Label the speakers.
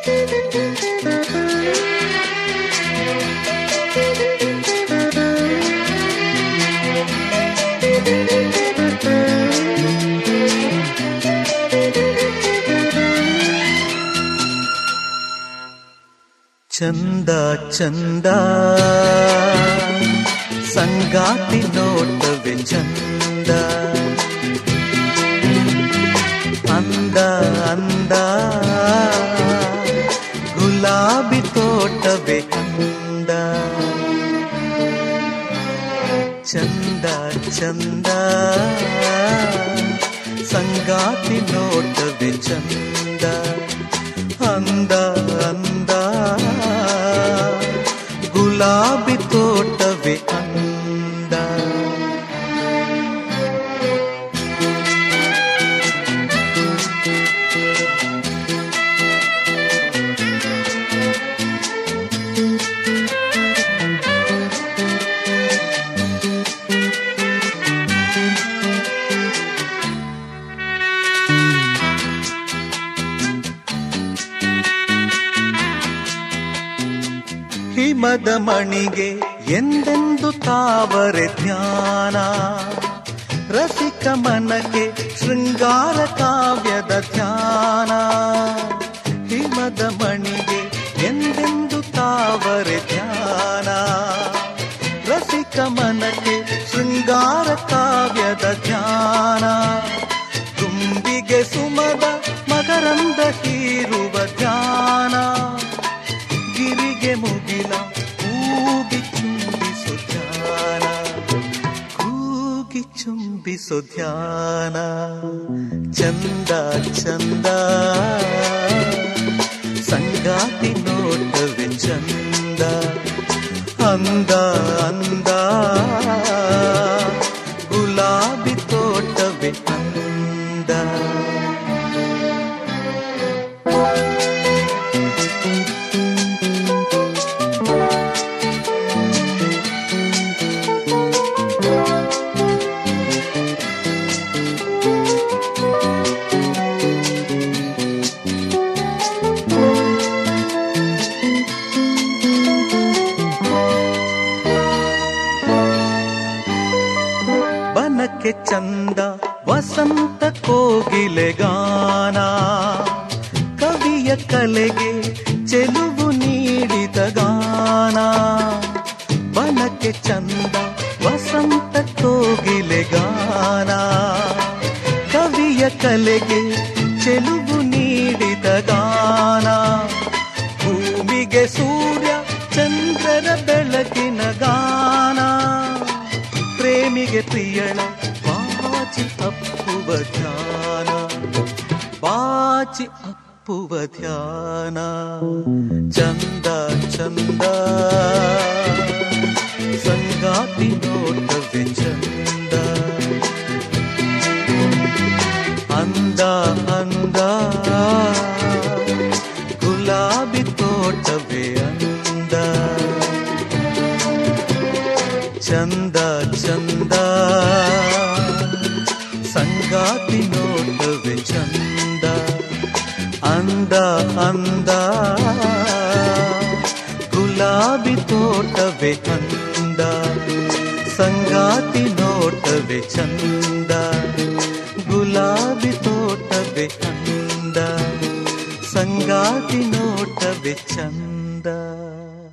Speaker 1: ಚಂದ ಚಂದ ಸಂಗಾತಿ ನೋಟವೇ ಚಂದ, ಅಂದ ಅಂದ ಗುಲಾಬಿ ತೋಟವೇ ಅಂದ. ಚಂದ ಚಂದ ಸಂಗಾತಿ ನೋಟವೇ ಚಂದ, ಅಂದ ಅಂದ ಗುಲಾಬಿ ತೋಟವೇ ಅಂದ. ಹಿಮದ ಮಣಿಗೆ ಎಂದೆಂದು ತಾವರೆ ಧ್ಯಾನ, ರಸಿಕ ಮನಕ್ಕೆ ಶೃಂಗಾರ ಕಾವ್ಯದ ಧ್ಯಾನ. ಹಿಮದ ಮಣಿಗೆ ಎಂದೆಂದು ತಾವರೆ ಧ್ಯಾನ, ರಸಿಕ ಮನಕ್ಕೆ ಶೃಂಗಾರ ಕಾವ್ಯದ ಧ್ಯಾನ. ತುಂಬಿಗೆ ಸುಮದ ಮಕರಂದ ಹೀರುವ ಧ್ಯಾನ, ಗಿರಿಗೆ ಮುಗಿಲ ಕೂಗಿ ಚುಂಬಿಸು ಧ್ಯಾನ, ಕೂಗಿ ಚುಂಬಿಸು ಧ್ಯಾನ. ಚಂದ ಚಂದ ಸಂಗಾತಿ ನೋಟವೇ ಚಂದ, ಅಂದ ಅಂದ ಗುಲಾಬಿ ತೋಟವೇ ಅಂದ. ಬನಕ್ಕೆ ಚಂದ ವಸಂತ ಕೋಗಿಲೆ ಗಾನ, ಕವಿಯ ಕಲೆಗೆ ಚೆಲುವು ನೀಡಿದ ಗಾನ. ಬನಕ್ಕೆ ಚಂದ ವಸಂತ ಕೋಗಿಲೆ ಗಾನ, ಕವಿಯ ಕಲೆಗೆ ಚೆಲುವು ನೀಡಿದ ಗಾನ. ಭೂಮಿಗೆ ಸೂರ್ಯ ಚಂದ್ರರ ಬೆಳಕಿನ ಗಾನ, ಪ್ರೇಮಿಗೆ ಪ್ರಿಯಳ ಬಾಚಿ ಅಪ್ಪುವ ಧ್ಯಾನ, ಬಾಚಿ ಅಪ್ಪುವ ಧ್ಯಾನ. ಚಂದ ಚಂದ ಸಂಗಾತಿ ನೋಟವೇ ಚಂದ, ಅಂದ ಅಂದ ಗುಲಾಬಿ ತೋಟವೇ ಅಂದ. ಚಂದ ಚಂದ ಸಂಗಾತಿ ನೋಟವೇ ಚಂದ, ಅಂದ ಅಂದ ಗುಲಾಬಿ ತೋಟವೇ ಅಂದ. ಸಂಗಾತಿ ನೋಟವೇ ಚಂದ, ಗುಲಾಬಿ ತೋಟವೇ ಅಂದ. ಸಂಗಾತಿ ನೋಟವೇ ಚಂದ.